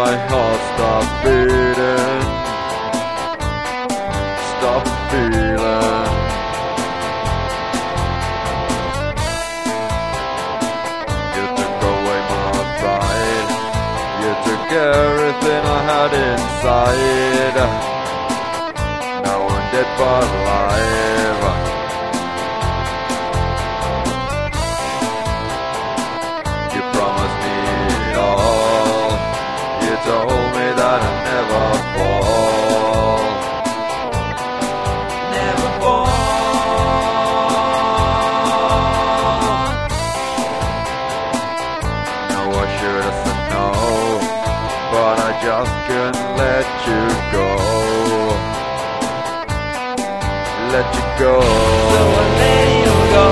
my heart stop beating, stop feeling. You took away my pride, you took everything I had inside. Now I'm dead but alive. You promised me it all, you told me that I'd never fall. Never fall. No, I should have said no, but I just couldn't let you go. Let you go. So I let you go.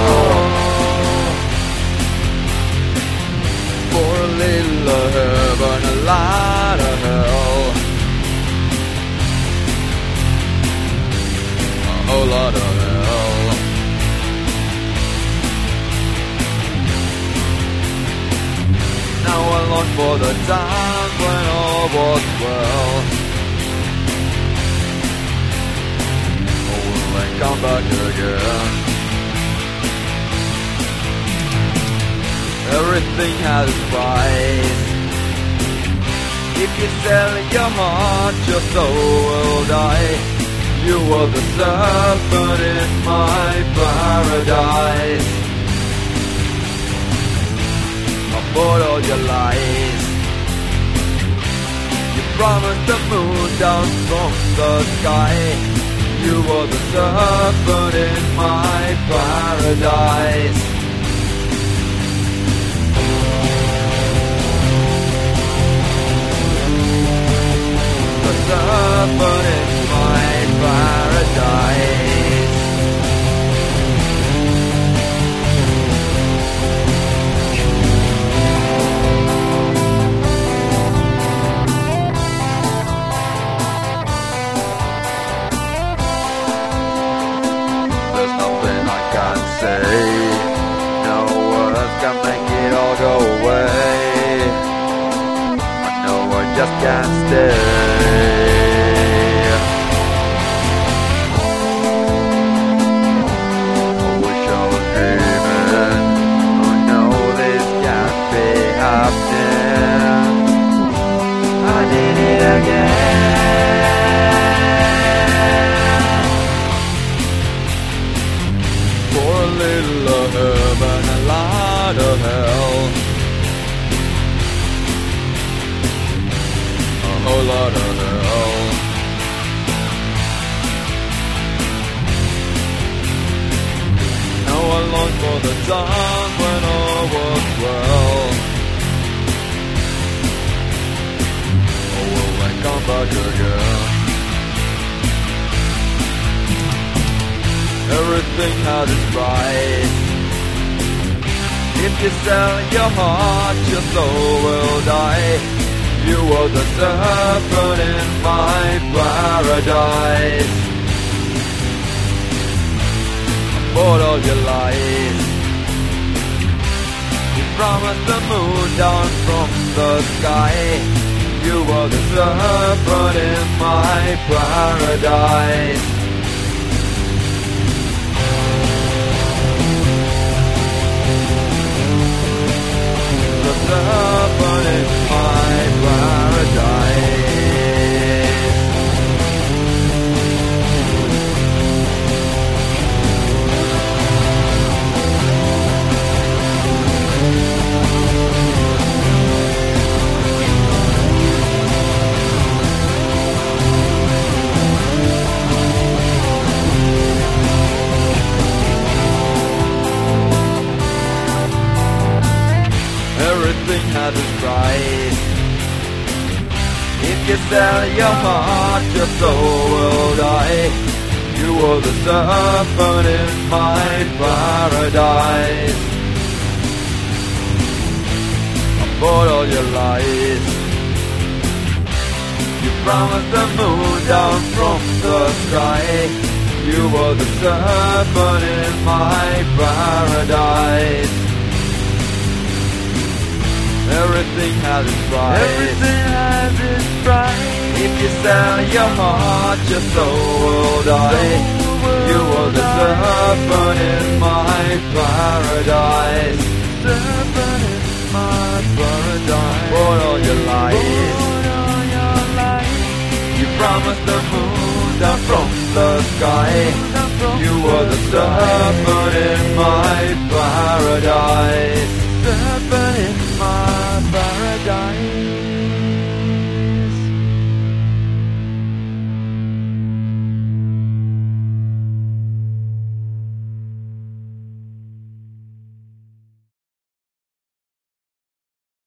For a little of heaven, a lot of hell, a whole lot of hell. Now I long for the time when all was well. Oh, will I come back again? Everything has its price. If you sell your heart, your soul will die. You were the serpent in my paradise. I bought all your lies. You promised the moon down from the sky. You were the serpent in my paradise. Serpent in my paradise. There's nothing I can say, no words can make it all go away. I know I just can't stay. Of hell, a whole lot of hell. Now I long for the time when all was well. Oh, will I come back again? Everything had its price. If you sell your heart, your soul will die. You were the serpent in my paradise. I bought all your lies. You promised the moon down from the sky. You were the serpent in my paradise. Serpent in my paradise. Everything has its price. If you sell your heart, your soul will die. You were the serpent in my paradise. I bought all your lies. You promised the moon down from the sky. You were the serpent in my paradise. Everything has its price. you sell your heart, your soul will die. You were the serpent in my paradise. Serpent in my paradise. For all your lies. You promised the moon down from the sky. You were the serpent in my paradise. Serpent in my